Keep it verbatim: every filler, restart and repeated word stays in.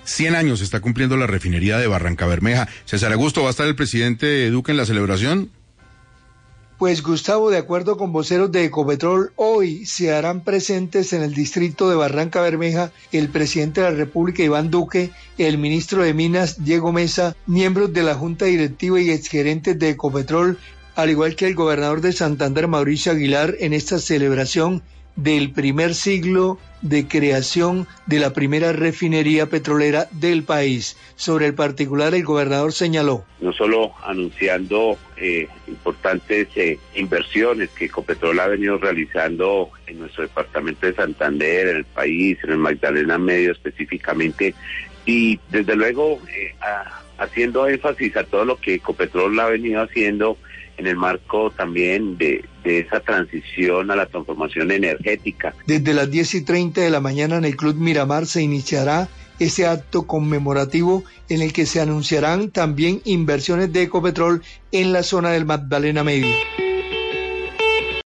cien años está cumpliendo la refinería de Barrancabermeja. César Augusto, ¿va a estar el presidente Duque en la celebración? Pues Gustavo, de acuerdo con voceros de Ecopetrol, hoy se harán presentes en el distrito de Barrancabermeja el presidente de la República, Iván Duque, el ministro de Minas, Diego Mesa, miembros de la Junta Directiva y exgerentes de Ecopetrol, al igual que el gobernador de Santander, Mauricio Aguilar, en esta celebración del primer siglo de creación de la primera refinería petrolera del país. Sobre el particular, el gobernador señaló: no solo anunciando eh, importantes eh, inversiones que Ecopetrol ha venido realizando en nuestro departamento de Santander, en el país, en el Magdalena Medio específicamente, y desde luego eh, a, haciendo énfasis a todo lo que Ecopetrol ha venido haciendo en el marco también de, de esa transición a la transformación energética. Desde las diez y treinta de la mañana en el Club Miramar se iniciará ese acto conmemorativo en el que se anunciarán también inversiones de Ecopetrol en la zona del Magdalena Medio.